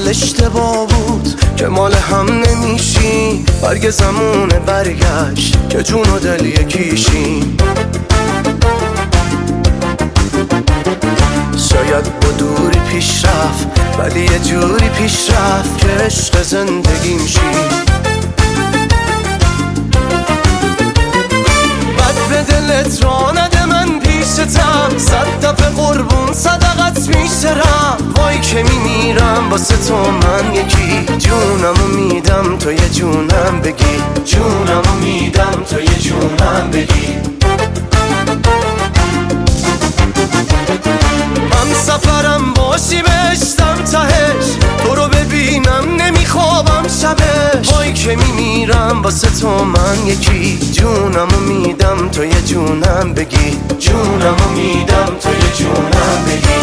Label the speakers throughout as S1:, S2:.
S1: اشتباه بود که مال هم نمیشیم. برگ زمونه برگشت که جون و دل یکیشیم. شاید با دوری پیش رفت ولی یه جوری پیش رفت که عشق زندگیم شی. بد به دلت را نده من پیشتم، 100 دفعه قربون صدقت میشرم. وای که میمیرم واسه تو من یکی، جونمو میدم تو یه جونم بگی، جونمو میدم تو یه جونم بگی. هم سفرم باشی بهشتم تهش، تو رو ببینم نمیخوابم شبش. وای که میمیرم واسه تو من یکی، جونمو میدم تو یه جونم بگی، جونمو میدم تو یه جونم بگی.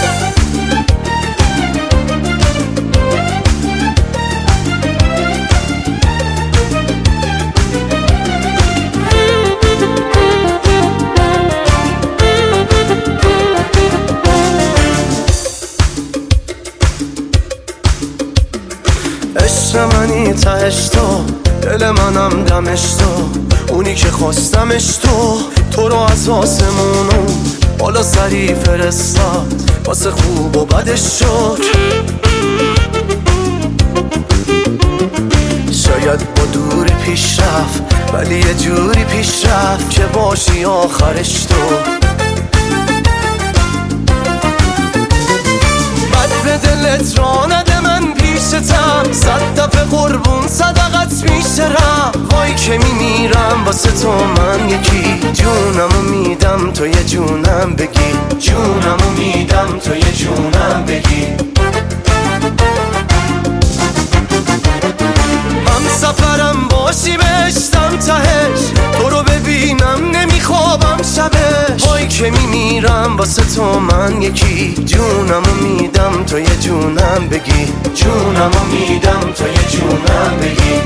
S1: عشق منی تهش تو، دل منم دمش تو، اونی که خواستمش تو رو از آسمونو بالا سری فرستاد، واسه خوب و بدش شد. شاید با دوری پیش رفت ولی یه جوری پیش رفت که باشی آخرش تو. بد به دلت را نده من پیشتم، 100 دفعه قربون صدقت میشرم. وای که میمیرم واسه تو من یکی، جونمو میدم تو یه جونم بگی، جونمو میدم تو یه جونم بگی. هم سفرم باشی بهشتم تهش، تو رو ببینم نمیخوابم شبش. وای که میمیرم واسه تو من یکی، جونمو میدم تو یه جونم بگی، جونمو میدم تو یه جونم بگی.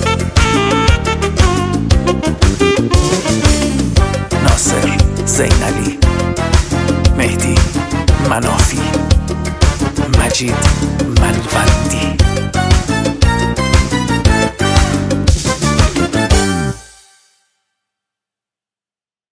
S2: ناصر زینعلی، مهدی منافی، مجید